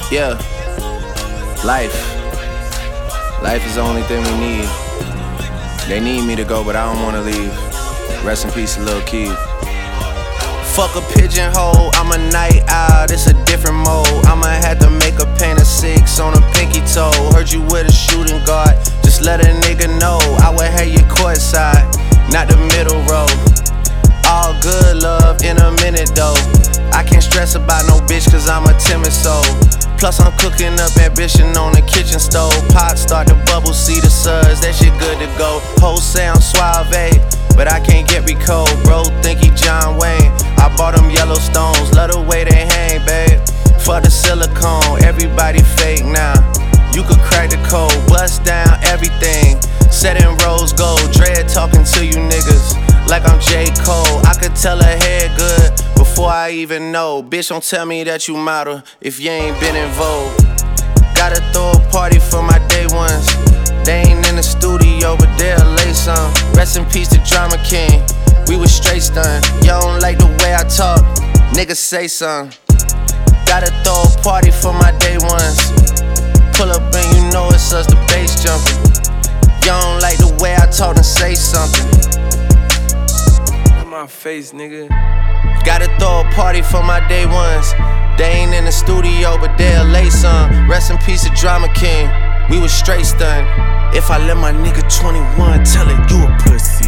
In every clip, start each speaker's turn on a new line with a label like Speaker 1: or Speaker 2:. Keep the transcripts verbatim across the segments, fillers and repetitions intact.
Speaker 1: Yeah, life. Life is the only thing we need. They need me to go, but I don't wanna leave. Rest in peace, Lil Keith. Fuck a pigeonhole, I'm a night owl, it's a different mode. I'ma have to make a paint of six on a pinky toe. Heard you with a shooting guard, just let a nigga know. I would have you courtside, not the middle row. All good love in a minute though. I can't stress about no bitch cause I'm a timid soul. Plus I'm cooking up ambition on the kitchen stove. Pot start to bubble, see the suds, that shit good to go. Whole sound suave, but I can't get me cold. Bro think he John Wayne, I bought them Yellowstones. Love the way they hang, babe. For the silicone, everybody fake now. You could crack the code, bust down everything. Set in rose gold, dread talking to you niggas like I'm J. Cole. I could tell her head good before I even know. Bitch, don't tell me that you model if you ain't been in vogue. Gotta throw a party for my day ones. They ain't in the studio, but they'll lay some. Rest in peace to Drama King, we was straight stunned. Y'all don't like the way I talk, niggas say something. Gotta throw a party for my day ones. Pull up and you know it's us, the bass jumping. Y'all don't like the way I talk, and say something.
Speaker 2: My face, nigga.
Speaker 1: Gotta throw a party for my day ones. They ain't in the studio, but they'll lay some. Rest in peace to Drama King, we was straight stunned. If I let my nigga twenty-one tell it, you a pussy.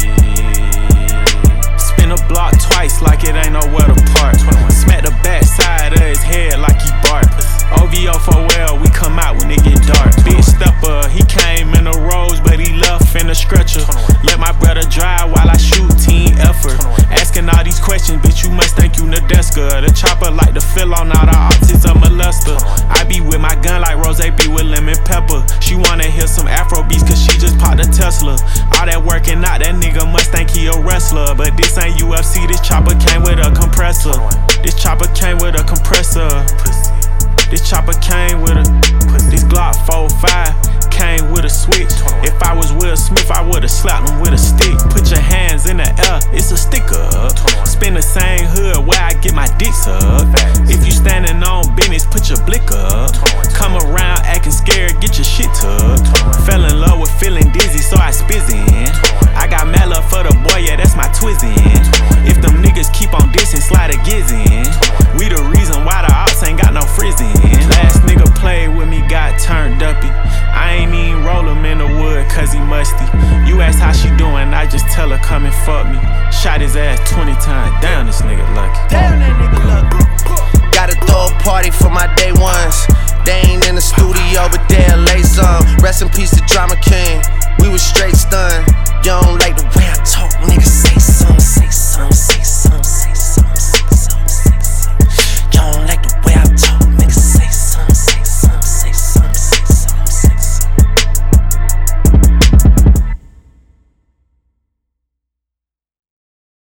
Speaker 3: Spin a block twice like it ain't nowhere to park. Smack the back side of his head like he bark. O V O four L, we come out when it get dark. Big stepper, he came in a rose, but he left in a stretcher. Let my brother drive while I shoot, team effort. Asking all these questions, bitch, you must think you Nadeska. The chopper like to fill on all the optics of molester. I be with my gun like Rose be with lemon pepper. She wanna hear some Afro beats cause she just popped a Tesla. All that working out, that nigga must think he a wrestler. But this ain't U F C, this chopper came with a compressor. This chopper came with a compressor. This chopper came with a, this Glock four five came with a switch. If I was Will Smith, I would've slapped him with a stick. Put your hands in the air, it's a sticker up. Spin the same hood where I get my dicks up. If you standing on business, put your blick up. Come around acting scared, get your shit tucked. Fell in love with feeling dizzy, so I spizzin'. I got mad love for the boy, yeah, that's my twizzin'. If them niggas keep on dissing, slide a gizzin'. We the reason why the ops ain't got no frizzin'. Last nigga played with me, got turned uppy. I ain't even roll him in the wood cause he musty. You ask how she doing, I just tell her come and fuck me. Shot his ass twenty times, damn this nigga lucky.
Speaker 1: Damn that nigga lucky. Gotta throw a party for my day ones. They ain't in the studio, but they'll lay some. Rest in peace to Drama King, we was straight stunned. You don't like the